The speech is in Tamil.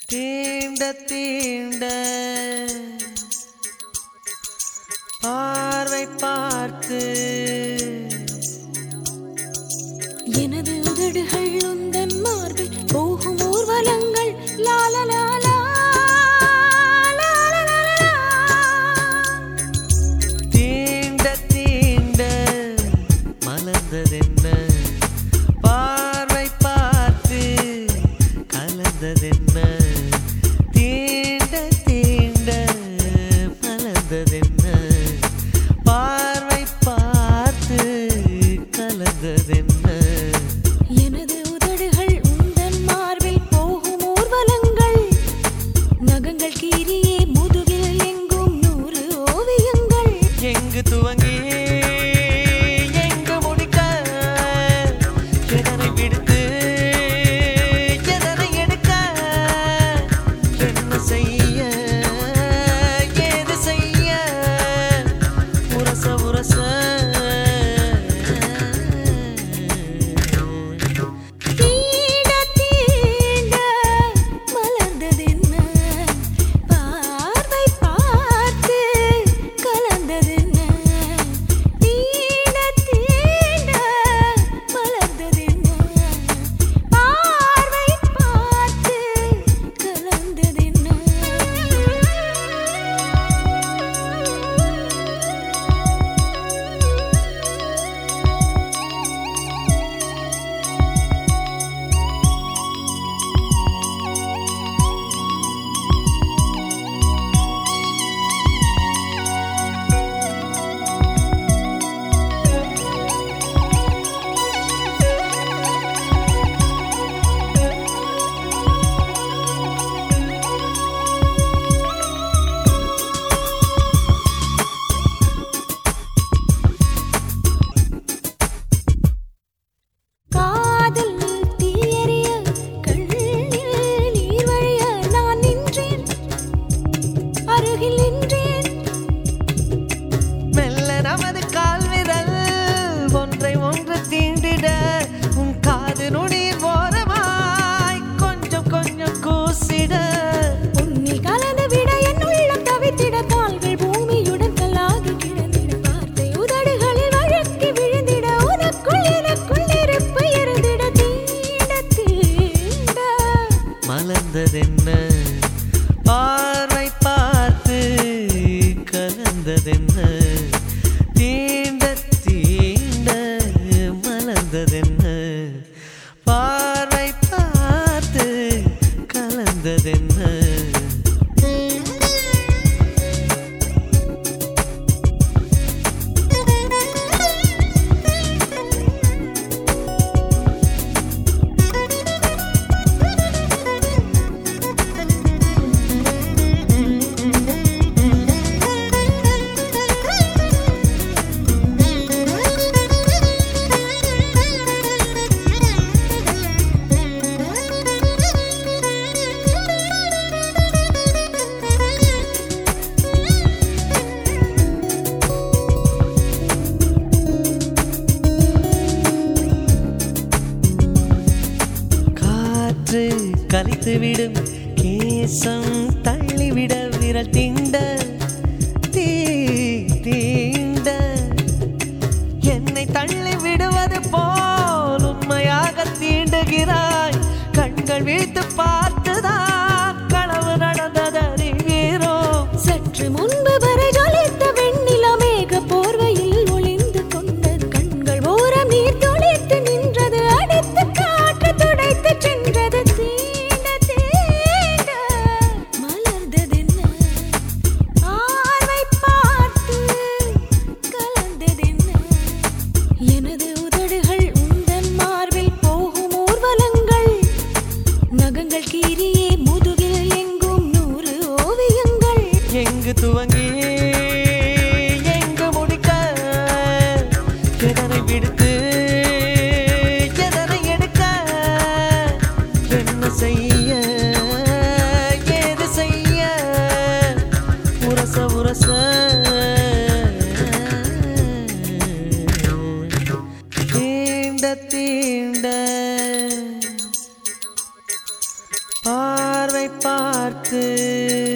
தீண்ட தீண்ட பார்வை பார்த்து எனது உதடுகள் உந்தன் மார்பில் போகும் ஊர்வலங்கள் லாலலாலா தீண்ட தீண்ட மலர்ந்ததென்ன பார்வை பார்த்து கலந்ததென்ன தீண்ட தீண்ட மலர்ந்ததென்ன பார்வை பார்த்து கலந்ததென்ன எனது உதடுகள் உந்தன் மார்பில் போகும் ஊர்வலங்கள் நகங்கள் கீரியே முதுகில் எங்கும் 100 ஓவியங்கள் எங்கு துவங்கி எங்கு முடிக்க எதனை விடுத்து எதனை எடுக்க என்ன செய்ய ஏது செய்ய உரச உரச தீண்ட தீண்ட மலர்ந்ததென்ன பார்வை பார்த்து கலந்ததென்ன தீண்ட தீண்ட மலர்ந்ததென்ன பார்வை பார்த்து கலந்ததென்ன காதல் தீயறிய கண்ணில் நீர் வழிய நான் நின்றேன் அருகில் நின்றேன் மெல்ல நமது கால்விரல் ஒன்றை ஒன்று தீண்டிட உன் காது நுனியின் ஓரமாய் கொஞ்சம் கொஞ்சம் கூசிட உன்னில் கலந்து விட என் உள்ளம் தவித்திட கால்கள் பூமியுடன் கல்லாகி கிடந்திட வார்த்தை உதடுகளில் வழுக்கி விழுந்திட உனக்குள் எனக்குள் நெருப்பு இருந்திட தீண்ட தீண்ட மலர்ந்ததென்ன பார்வை பார்த்து கலந்ததென்ன தீண்ட தீண்ட மலர்ந்ததென்ன பார்வை பார்த்து கலந்ததென்ன காற்று கலைத்துவிடும் கேசம் தள்ளிவிட விரல் தீண்ட தீ தீண்ட என்னை தள்ளி விடுவது போல் உண்மையாக தீண்டுகிறாய் கண்கள் விழித்து பார்த்துதான் களவு நடந்தது அறிகிறோம் சற்று முன்பு வரை ஜொலித்த வெண்ணிலா மேக போர்வையில் ஒளிந்து கொண்டது கண்கள் ஓரம் நீர் துளித்து நின்றது அடித்து காற்று துடைத்து சென்றது தீண்ட தீண்ட மலர்ந்ததென்ன பார்வை பார்த்து கலந்ததென்ன எனது உதடுகள் உந்தன் மார்பில் போகும் ஊர்வலங்கள் நகங்கள் கீரியே முதுகில் எங்கும் 100 ஓவியங்கள் எங்கு துவங்கி எங்கு முடிக்க எதனை விடுத்து எதனை எடுக்க என்ன செய்ய ஏது செய்ய உரச உரச தீண்ட தீண்ட பார்வை பார்த்து